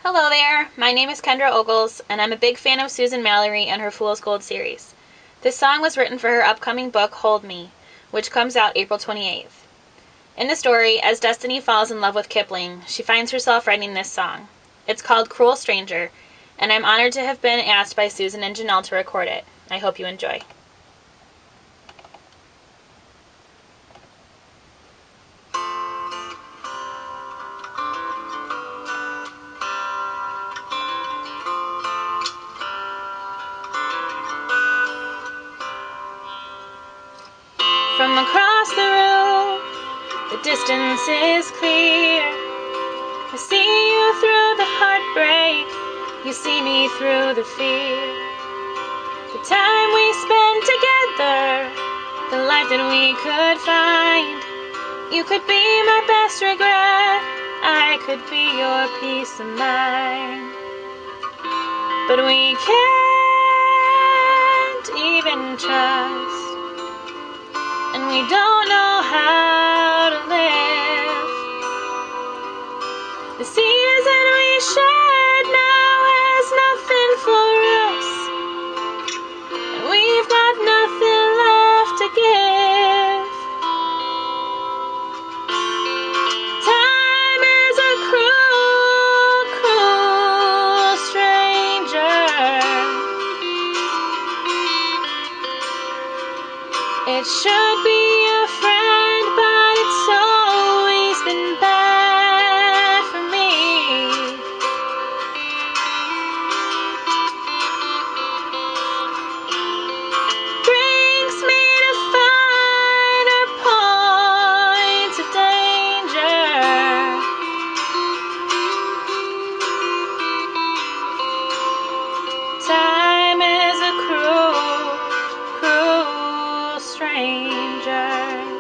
Hello there, my name is Kendra Ogles, and I'm a big fan of Susan Mallery and her Fool's Gold series. This song was written for her upcoming book, Hold Me, which comes out April 28th. In the story, as Destiny falls in love with Kipling, she finds herself writing this song. It's called Cruel Stranger, and I'm honored to have been asked by Susan and Janelle to record it. I hope you enjoy. From across the room, the distance is clear. I see you through the heartbreak, you see me through the fear. The time we spend together, the life that we could find. You could be my best regret, I could be your peace of mind. But we can't even trust, and we don't know how to live. The season we shared now has nothing for us, and we've got nothing left to give. Time is a cruel, cruel stranger. It should be a friend, but it's always been bad for me. Brings me to finer points of danger. Time is a cruel, cruel stranger.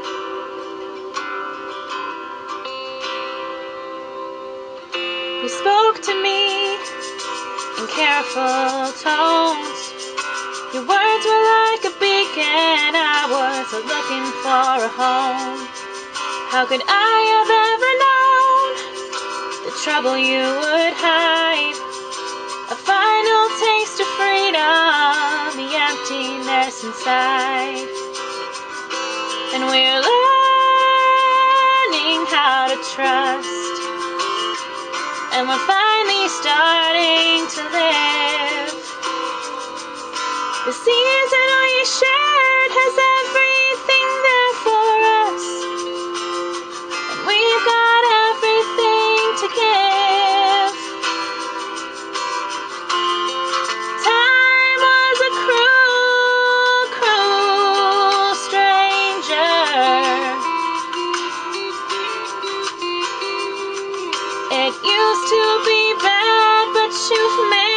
You spoke to me in careful tones. Your words were like a beacon, I was looking for a home. How could I have ever known the trouble you would hide? A final taste of freedom, the emptiness inside. And we're learning how to trust, and we're finally starting to live. The season we shared has everything there for us, and we've got everything to give. Time was a cruel, cruel stranger. It used to be bad, but you've made